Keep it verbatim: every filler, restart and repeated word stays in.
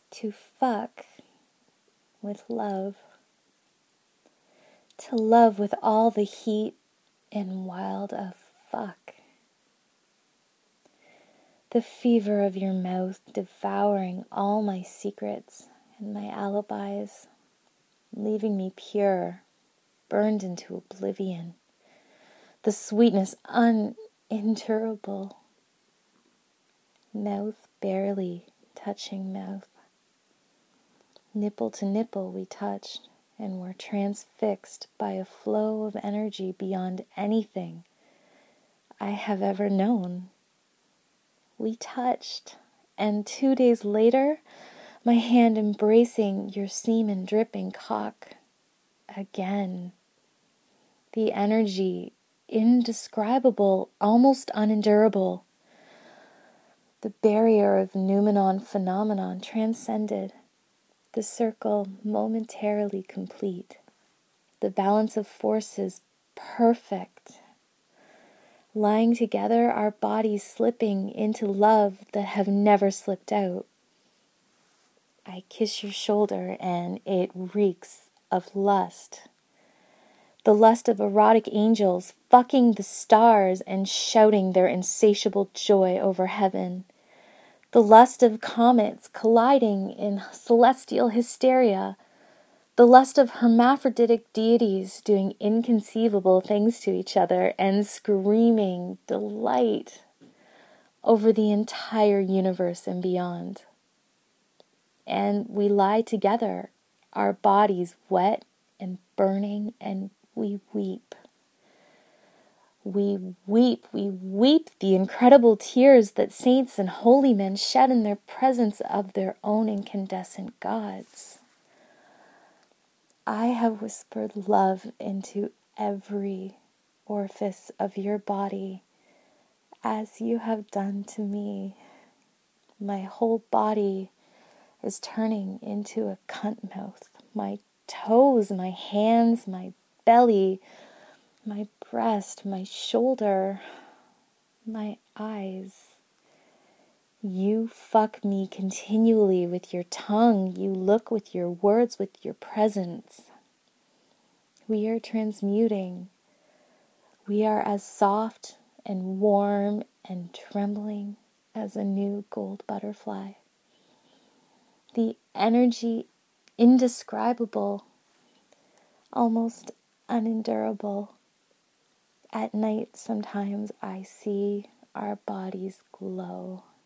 to fuck with love, to love with all the heat and wild of fuck. The fever of your mouth devouring all my secrets and my alibis, leaving me pure, burned into oblivion. The sweetness unendurable, mouth barely touching mouth. Nipple to nipple we touched and were transfixed by a flow of energy beyond anything I have ever known. We touched, and two days later, my hand embracing your semen dripping cock again. The energy, indescribable, almost unendurable. The barrier of noumenon phenomenon transcended. The circle momentarily complete. The balance of forces perfect. Lying together, our bodies slipping into love that have never slipped out. I kiss your shoulder and it reeks of lust. The lust of erotic angels fucking the stars and shouting their insatiable joy over heaven. The lust of comets colliding in celestial hysteria. The lust of hermaphroditic deities doing inconceivable things to each other and screaming delight over the entire universe and beyond. And we lie together, our bodies wet and burning, and we weep. We weep, we weep the incredible tears that saints and holy men shed in their presence of their own incandescent gods. I have whispered love into every orifice of your body, as you have done to me. My whole body is turning into a cunt mouth. My toes, my hands, my belly, my breast, my shoulder, my eyes. You fuck me continually with your tongue. You look with your words, with your presence. We are transmuting. We are as soft and warm and trembling as a new gold butterfly. The energy indescribable, almost unendurable. At night, sometimes I see our bodies glow.